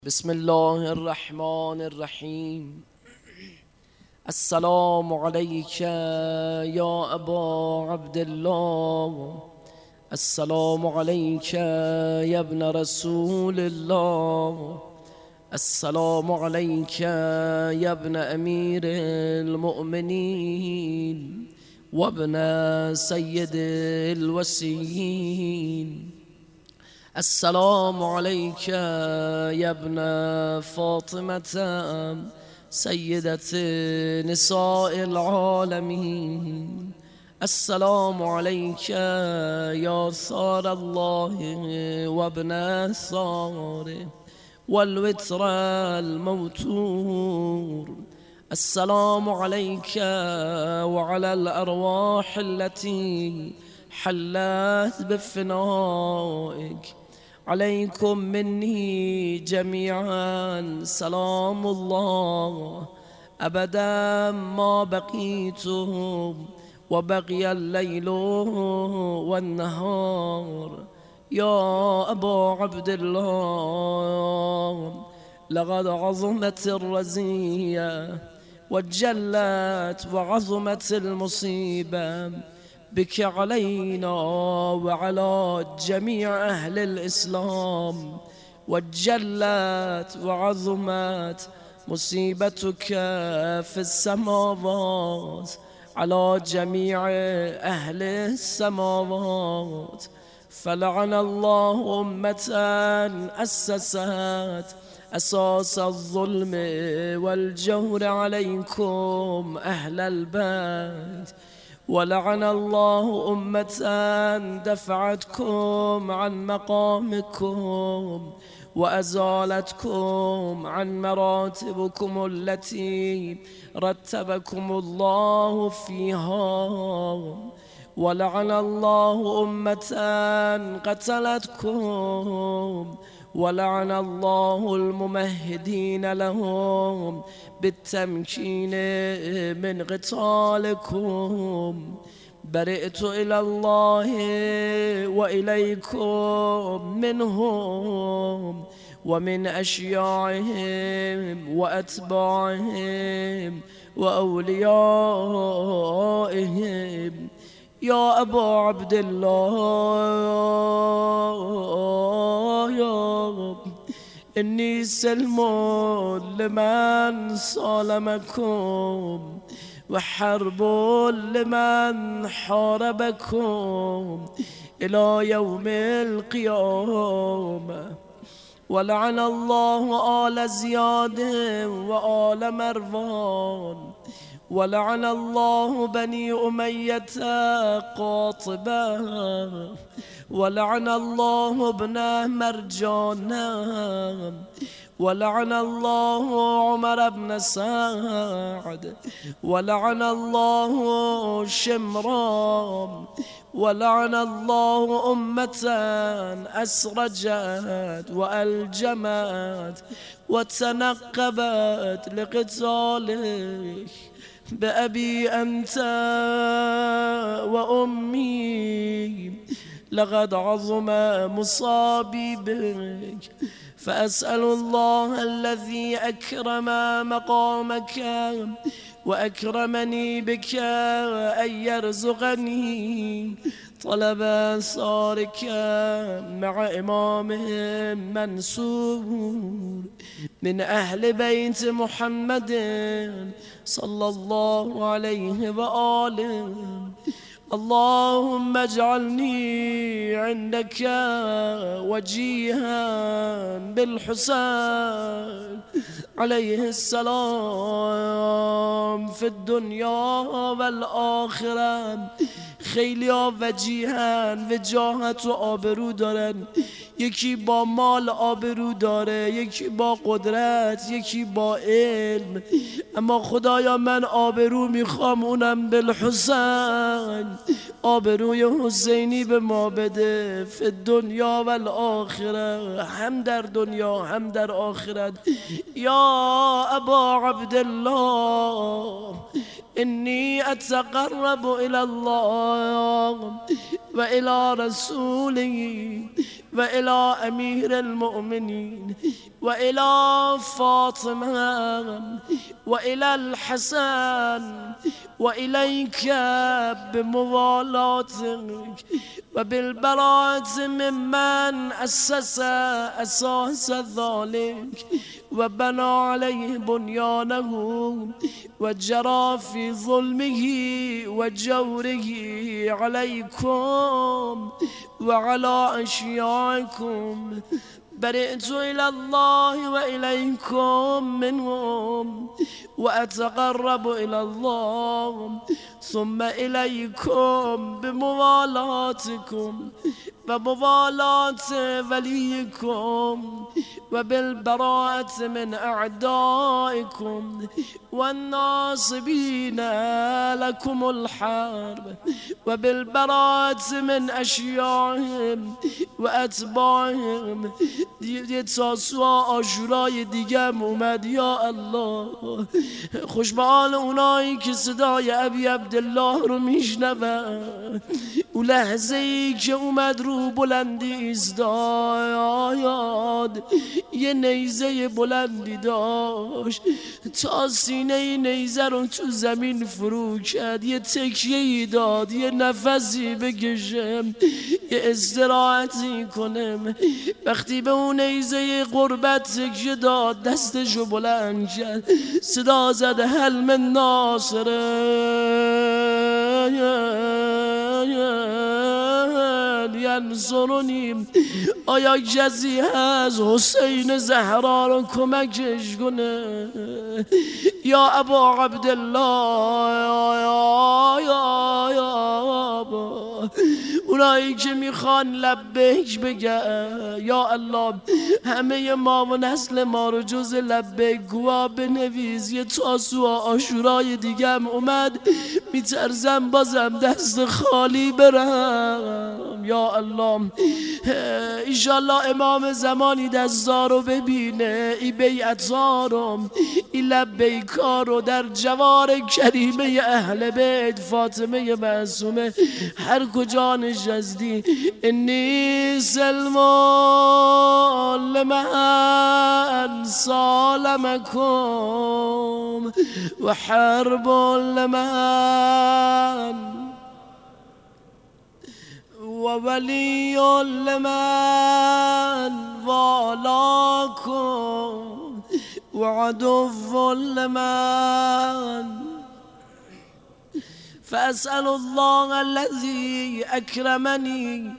بسم الله الرحمن الرحيم. السلام عليك يا أبا عبد الله، السلام عليك يا ابن رسول الله، السلام عليك يا ابن أمير المؤمنين وابن سيد الوسيين. السلام عليك يا ابن فاطمة سيدة نساء العالمين. السلام عليك يا ثار الله وابن ثار والوتر الموتور. السلام عليك وعلى الأرواح التي حلت بفنائك. عليكم مني جميعا سلام الله أبدا ما بقيتم وبقي الليل والنهار. يا أبا عبد الله، لقد عظمت الرزية وجلت وعظمت المصيبة بك علينا وعلى جميع أهل الإسلام، وجلت وعظمت مصيبتك في السماوات على جميع أهل السماوات. فلعن الله أمة أسست أساس الظلم والجور عليكم أهل البيت، ولعن الله أمة دفعتكم عن مقامكم وأزالتكم عن مراتبكم التي رتبكم الله فيها. ولعن الله أمة قتلتكم، ولعن الله الممهدين لهم بالتمكين من قتالكم. برئت إلى الله وإليكم منهم ومن أشياعهم وأتباعهم وأوليائهم. يا أبا عبد الله، يا إني سلم لمن صالمكم وحرب لمن حاربكم إلى يوم القيامة. ولعن الله آل زياد وآل مروان، ولعن الله بني أمية قاطبة، ولعن الله ابن مرجان، ولعن الله عمر بن سعد، ولعن الله شمران، ولعن الله أمة أسرجت وألجمت وتنقبت لقتالك بأبي أنت وأمي. لقد عظم مصابي بك، فأسأل الله الذي أكرم مقامك وأكرمني بك أن يرزقني طلب صارك مع إمامهم منصور من أهل بيت محمد صلى الله عليه وآله. اللهم اجعلني عندك وجيها بالحسين عليه السلام في الدنيا والآخرة. خیلی وجیهن وجاهت و آبرو دارن، یکی با مال آبرو داره، یکی با قدرت، یکی با علم، اما خدایا من آبرو میخوام، اونم بالحسین. آبروی حسینی به ما بده فی الدنیا و الآخره، هم در دنیا هم در آخرت. یا ابا عبدالله، إني أتقرب إلى الله وإلى رسوله وإلى أمير المؤمنين وإلى فاطمة وإلى الحسن وإليك بموالاتك وبالبراءة ممن أسس أساس ذلك وبنى عليه بنيانه وجرى في ظلمه وجوره عليكم وعلى أشياعكم. برئت إلى الله وإليكم منهم وأتقرب إلى الله ثم إليكم بموالاتكم وموالاة وليكم وبالبراءة من أعدائكم والناصبين لكم الحرب وبالبراءة من أشياعهم وأتباعهم. تاسوعا عاشورای دیگم اومد. یا الله خوش به حال اونایی که صدای ابی عبدالله رو میشنون. اون لحظه ای که اومد رو بلندی ایستاد، یه نیزه بلندی داشت، تا سینه نیزه رو تو زمین فرو کرد، یه تکیه‌ای داد، یه نفسی بکشم، یه استراحتی کنم. وقتی به اون نیزه قربت تکیه داد، دستشو بلند کرد، صدا زد هل من ناصره ینصرنی، آیا کسی هست حسین زهرا رو کمکش کنه؟ یا ابا عبدالله، یا اونایی که میخوان لبیک بگن یا الله، همه ما و نسل ما رو جز لبیک گوا بنویس. یه تاسوعا عاشورای دیگه هم اومد، میترزم بازم دست خالی برم. یا الله ایشالله امام زمانی دستا رو ببینه، ای بیعتا رو، ای لبیکا رو در جوار کریمه اهل بیت فاطمه معصومه هر کجا نشستی. انی سلمان لمن سالمکم و حرب لمن وولي لمن والاكم وعدو لمن. فأسأل الله الذي أكرمني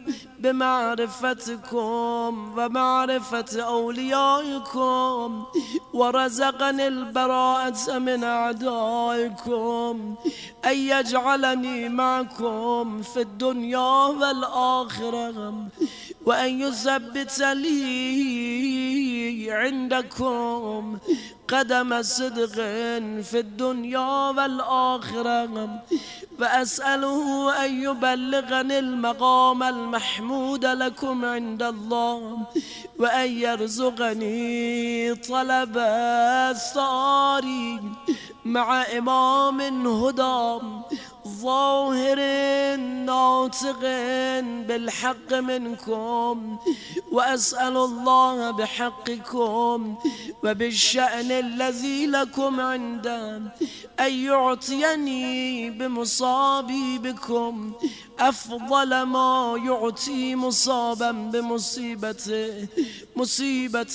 بمعرفتكم ومعرفة أوليائكم ورزقني البراءة من أعدائكم أن يجعلني معكم في الدنيا والآخرة، وأن يثبت لي عندكم قدم صدق في الدنيا والآخرة، وأسأله أن يبلغني المقام المحمود لكم عند الله، وأن يرزقني طلب الثاري مع إمام هدى ظاهر ناطق بالحق منكم. وأسأل الله بحقكم وبالشأن الذي لكم عنده أن يعطيني بمصابي بكم أفضل ما يعطي مصابا بمصيبته، مصيبة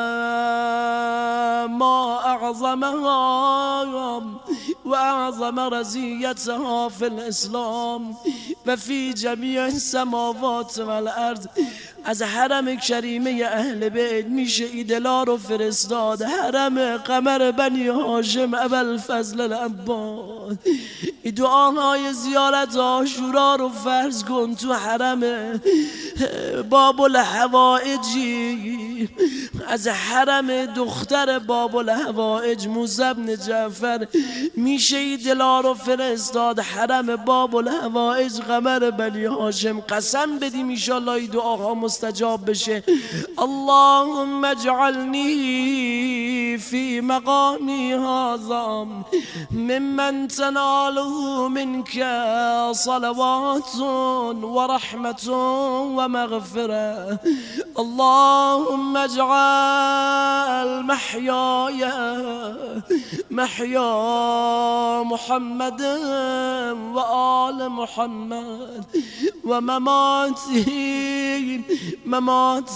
ما أعظمها وأعظم رزيتها في الإسلام وفي جميع السماوات والأرض. از حرم کریمه اهل بیت میشه ایدلا رو فرستاد، حرم قمر بنی هاشم ابوالفضل العباس. ای دعاهای زیارت عاشورا رو فرض کن تو حرم باب الحوائجی، از حرم دختر باب الحوائج موسی بن جعفر میشه ایدلا رو فرستاد حرم باب الحوائج قمر بنی هاشم. قسم بدیم ایشالله این دعاها مستجاب بشه. اللهم اجعلنی في مقامي هذا ممن تناله منك صلوات ورحمة ومغفرة. اللهم اجعل محياي محيا محمد وآل محمد، ومماتي ممات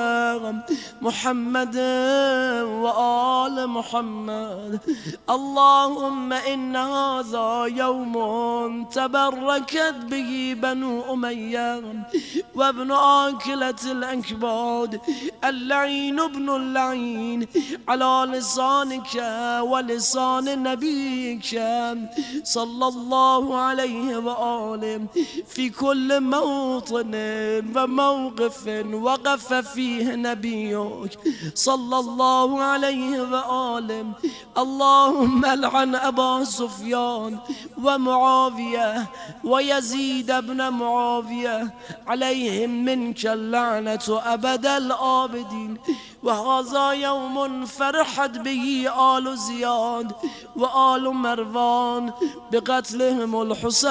محمد وآل محمد. اللهم إن هذا يوم تبركت به بنو أمية وابن آكلة الأكباد اللعين ابن اللعين على لسانك ولسان نبيك صلى الله عليه وآله في كل موطن وموقف وقف فيه نبيك صلى الله عليه وآله. اللهم العن أبا سفيان ومعاوية ويزيد بن معاوية عليهم منك اللعنة أبد الآبدين. وهذا يوم فرحت به آل زياد وآل مروان بقتلهم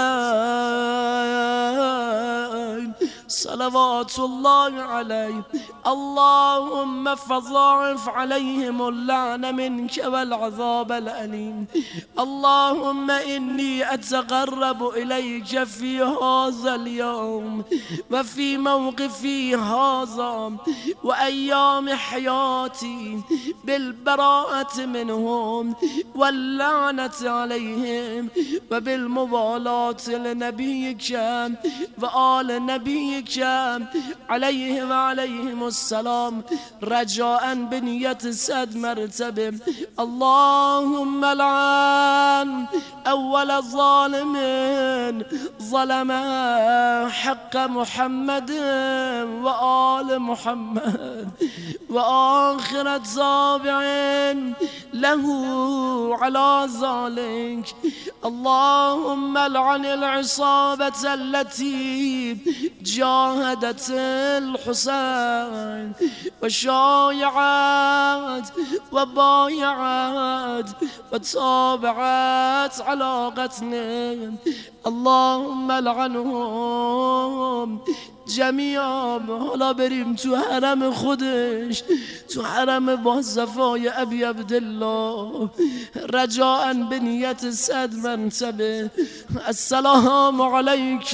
الحسين صلوات الله عليه. اللهم فضاعف عليهم اللعنة منك والعذاب الأليم. اللهم إني أتقرب إليك في هذا اليوم وفي موقفي هذا وأيام حياتي بالبراءة منهم واللعنة عليهم وبالموالاة لنبيك وآل نبيك عليه وعليهم السلام رجاء بنية سد مرتبه. اللهم لعن أول الظالم ظلم حق محمد وآل محمد، وآخر التابع له على ذلك. اللهم لعن العصابة التي جاهدت الحسين وشايعت وبايعت وتابعت على قتله. اللهم لعنهم جميعا. حالا بریم تو حرم خودش، تو حرم باصفای ابی عبدالله رجاء بنیت صد مرتبه. السلام علیک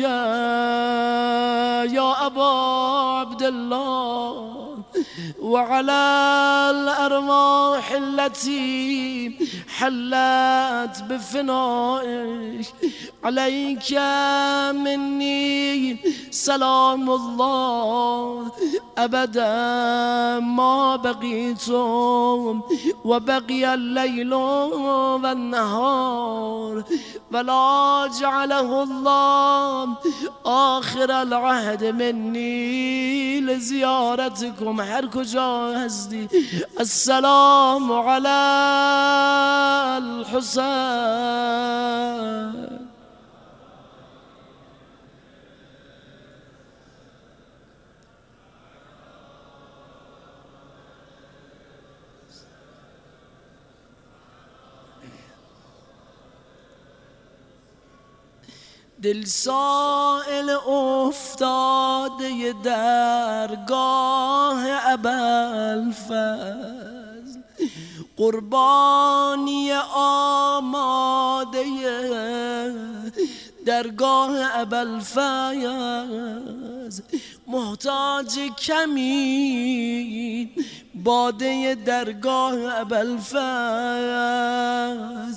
یا ابا عبدالله وعلى الأرواح التي حلت بفنائك. عليك مني سلام الله أبدا ما بقيتم وبقي الليل والنهار، ولا جعله الله آخر العهد مني لزيارتكم هر کجا هستی. السلام على الحسين. دل سائل افتاده درگاه ابوالفضل، قربانی آماده درگاه ابوالفضل، محتاج کمی باده درگاه ابوالفضل،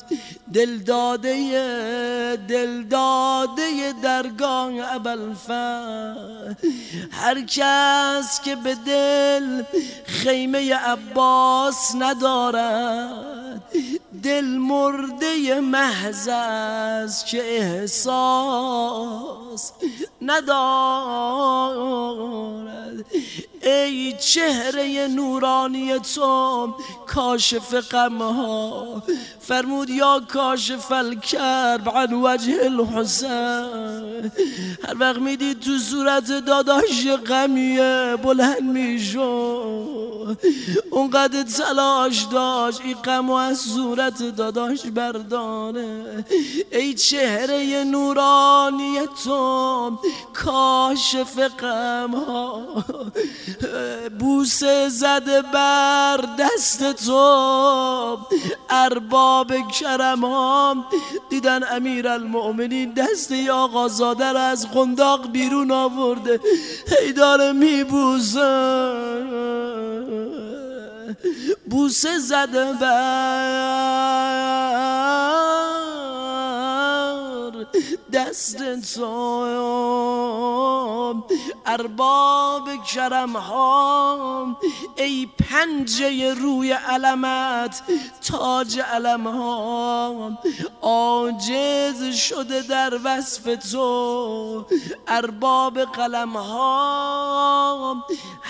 دلداده درگاه ابوالفضل. هر کس که به دل خیمه عباس ندارد دل مرده محض است که احساس ندارد. ای چهره نورانی تو کاشف غمها. فرمود یا کاشف الکرب عن وجه الحسین. هر وقت میدید تو صورت داداش غمیه بلند میشد، اونقدر تلاش داشت این غمو از صورت داداش برداره. ای چهره نورانی تو کاشف غمها، بوسه زده بر دست تو ارباب کرم ها. دیدن امیرالمؤمنین دست آقازاده را از قنداق بیرون آورده، هی داره میبوسه، بوسه زده بر دست تو ارباب کرم ها. ای پنجه روی علمت تاج علم ها، عاجز شده در وصف تو ارباب قلم ها.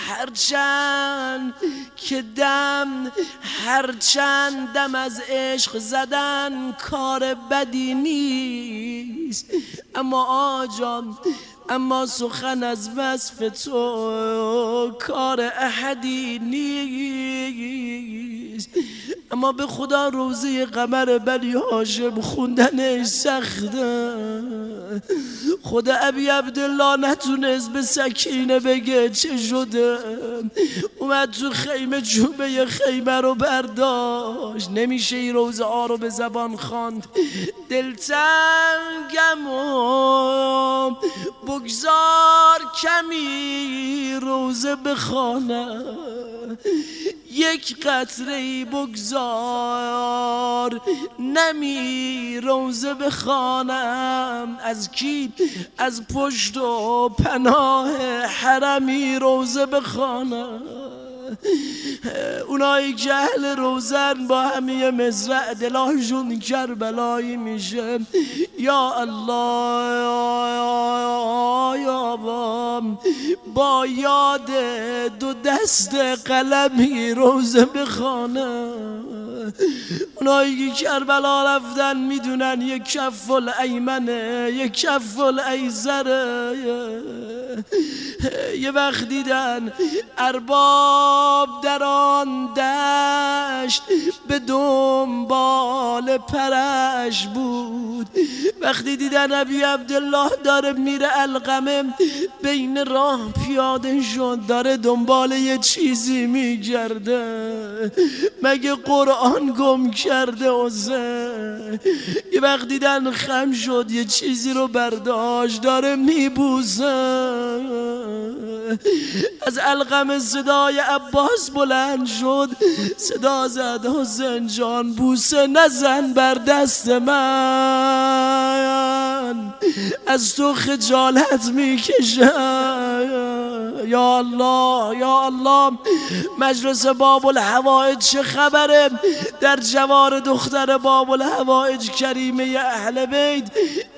هرچند دم از عشق زدن کار بدی نیست، اما آجان اما سخن از وصف تو کار احدی نیست. اما به خدا روزی قمر بنی هاشم خوندنش سخته. خدا ابی عبدالله نتونست به سکینه بگه چه شده، اومد تو خیمه جوبه خیمه رو برداشت، نمیشه این روزه ها رو به زبان خواند. دلتنگم و بگذار کمی روزه بخوانم، یک قطره بگذار نمی روزه بخوانم. از کی؟ از پشت و پناه حرمی روزه بخوانم. اونایی که اهل روزن با همه مزرع دلاشون کربلایی میشه. یا الله یا بام، با یاد دو دست قلمی روزه بخوانه. اونایی که کربلا رفتن میدونن یک کف الایمنه یک کف الایسره. یه وقت دیدن ارباب در آن دشت به دنبال پرش بود. وقتی دیدن ابی عبدالله داره میره علقمه بین راه پیاده شد، داره دنبال یه چیزی میگرده، مگه قرآن گم کرده حسین؟ یه وقت دیدن خم شد، یه چیزی رو برداشت داره میبوسه. از علقمه صدای عباس بلند شد، صدا زد حسین جان بوسه نزن بر دست من، از تو خجالت میکشم. یا الله یا الله، مجلس باب الحوائج چه خبره؟ در جوار دختر باب الحوائج کریمه اهل بیت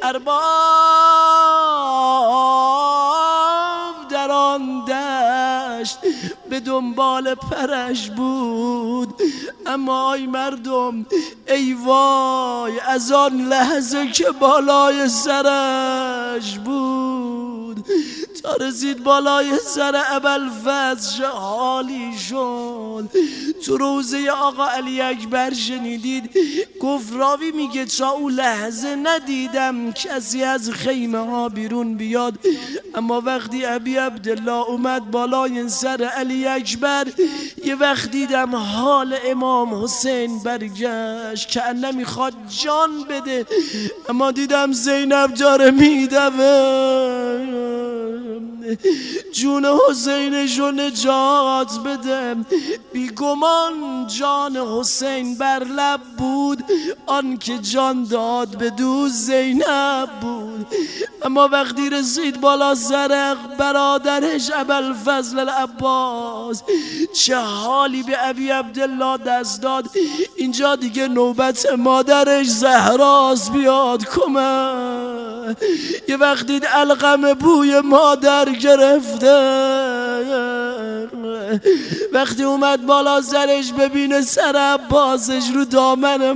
ارباب در آن دشت به دنبال پرش بود. اما ای مردم، ای وای از آن لحظه که بالای سرش بود تا رسید بالای سر ابوالفضل چه حالی شد. تو روزه آقا علی اکبر شنیدید؟ گفت راوی میگه تا اون لحظه ندیدم کسی از خیمه ها بیرون بیاد، اما وقتی ابی عبدالله اومد بالای سر علی اکبر یه وقت دیدم حال امام حسین برگشت که نمیخواد جان بده، اما دیدم زینب داره میدوه جون حسینشو نجات بده. بیگمان جان حسین بر لب بود، آن که جان داد به دو زینب بود. اما وقتی رسید بالا سر برادرش ابوالفضل العباس چه حالی به ابی عبدالله دست داد. اینجا دیگه نوبت مادرش زهراست بیاد کمک. یه وقت دید علقمه بوی مادر گرفته، وقتی اومد بالا سرش ببینه سر عباسش رو دامن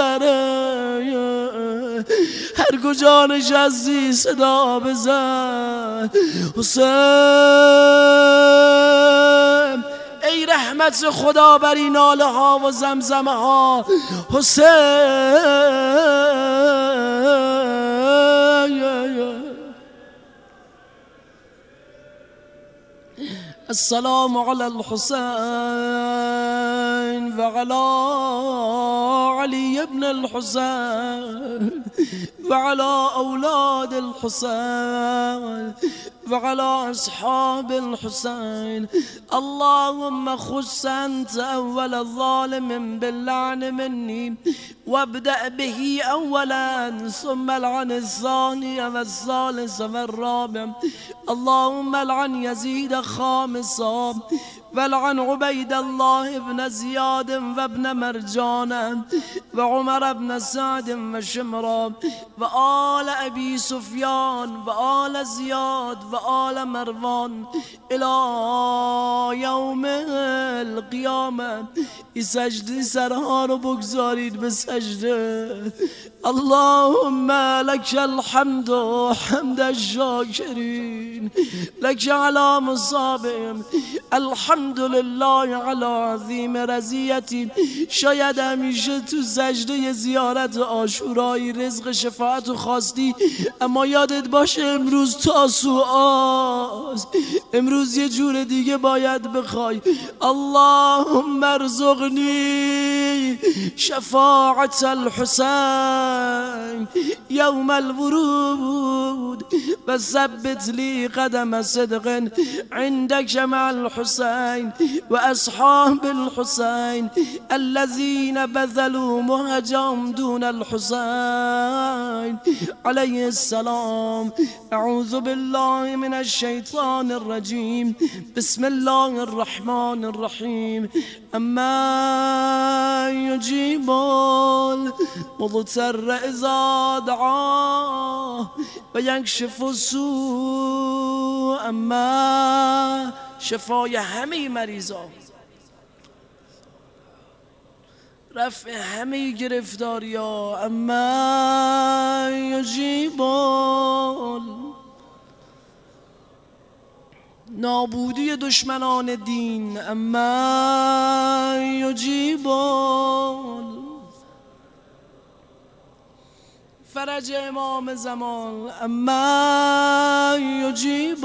مادره، هر کجا نشستی صدا بزن حسین، ای رحمت خدا بر این ناله ها و زمزمه ها حسین. السلام على الحسين وعلى علي بن الحسين وعلى أولاد الحسين وعلى أصحاب الحسين. اللهم خص أنت أول الظالم باللعن مني وابدأ به أولا ثم العن الثاني والثالث والرابع. اللهم العن يزيد خامسا والعن عبيد الله بن زياد وابن مرجان وعمر بن سعد وشمرا وآل أبي سفيان وآل زياد وآل مروان إلى يوم القيامة. سجد سرها رو بگذارید به سجده. اللهم لك الحمد حمد الشاكرين، لك على مصابهم، الحمد لله على عظیم رضیتی. شاید همیشه تو سجده زیارت عاشورای رزق شفاعت و خواستی، اما یادت باشه امروز تاسوعاست، امروز یه جور دیگه باید بخوای. اللهم ارزقنی شفاعت الحسین يوم الورود وثبت لي قدم صدق عندك مع الحسين وأصحاب الحسين الذين بذلوا مهجهم دون الحسين عليه السلام. أعوذ بالله من الشيطان الرجيم. بسم الله الرحمن الرحيم. أما يجيب المضطر إذا دعاه ويكشف السوء. اما شفای همه مریضا، رفع همه گرفتاریا. اما یجیب نابودی دشمنان دین. اما یجیب فرج امام زمان. اما یجیب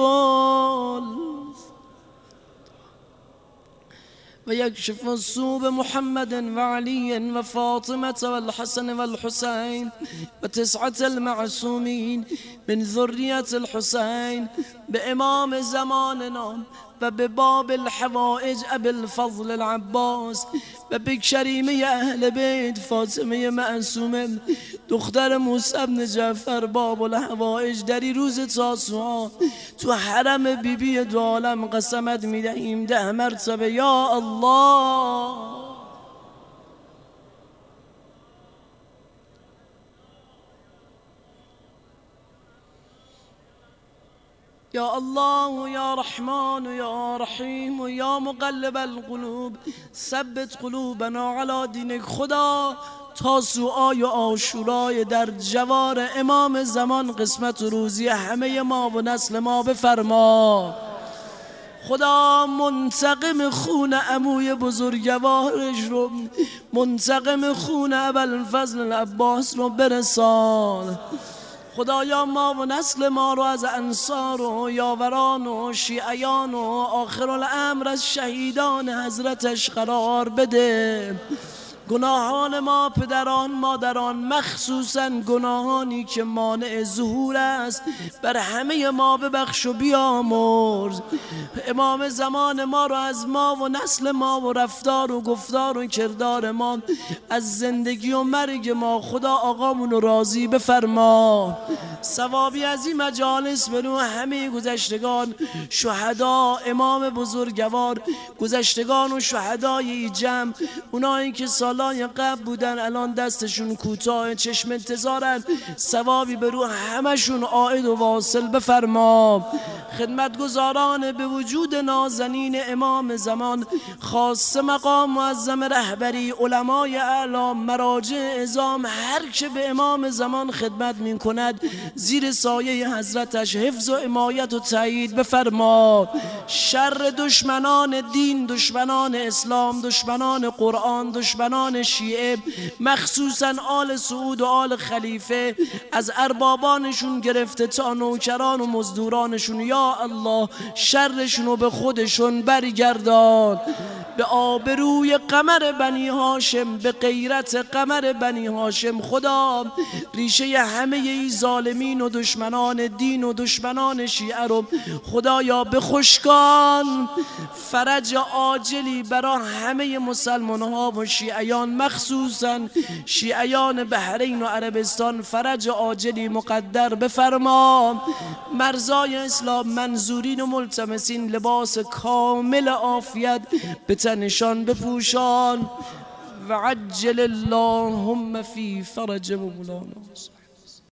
ويكشف السوء بمحمد وعلي وفاطمة والحسن والحسين وتسعة المعصومين من ذرية الحسين بإمام زماننا وبباب الحوائج أبي الفضل العباس وبكريمي أهل بيت فاطمه معصومه دختر موسی بن جعفر باب الحوائج. در روز تاسوعا تو حرم بیبی دو عالم قسمت میدهیم 10 مرتبه یا الله. يا الله يا رحمن يا رحيم يا مقلب القلوب ثبت قلوبنا على دينك. خدا تاسوعای عاشورای در جوار امام زمان قسمت روزی همه ما و نسل ما بفرما. خدا منتقم خون عموی بزرگوارش رو، منتقم خون ابوالفضل العباس رو برسان. خدایا ما و نسل ما رو از انصار و یاوران و شیعیان و آخر الامر از شهیدان حضرتش قرار بده. گناهان ما پدران مادران، مخصوصا گناهانی که مانع ظهور است، بر همه ما ببخش و بیامرز. امام زمان ما را از ما و نسل ما و رفتار و گفتار و کردار ما، از زندگی و مرگ ما خدا آقامون رو راضی بفرما. ثوابی از این مجالس به روح همه گذشتگان شهدا، امام بزرگوار، گذشتگان و شهدای جمع، اونایی که سال سالای قبل بودن الان دستشون کوتاه، چشم انتظارن، ثوابی به رو همشون عائد و واصل بفرما. خدمتگزاران به وجود نازنین امام زمان، خاص مقام معظم رهبری، علمای اعلام، مراجع عظام، هر که به امام زمان خدمت می کند زیر سایه حضرتش حفظ و حمایت و تایید بفرما. شر دشمنان دین، دشمنان اسلام، دشمنان قرآن، دشمنان شیعه، مخصوصا آل سعود و آل خلیفه، از اربابانشون گرفته تا نوکران و مزدورانشون، یا الله شرشون به خودشون برگردان. به آبروی قمر بنی هاشم، به غیرت قمر بنی هاشم، خدا ریشه همه ای ظالمین و دشمنان دین و دشمنان شیعه رو خدایا بخشکان. فرج عاجلی برای همه مسلمان ها و شیعیان، مخصوصا شیعیان بحرین و عربستان، فرج عاجلی مقدر بفرما. مرزای اسلام منظورین و ملتمسین لباس کامل عافیت به تنشان بپوشان. و عجل اللهم فی فرج مولانا.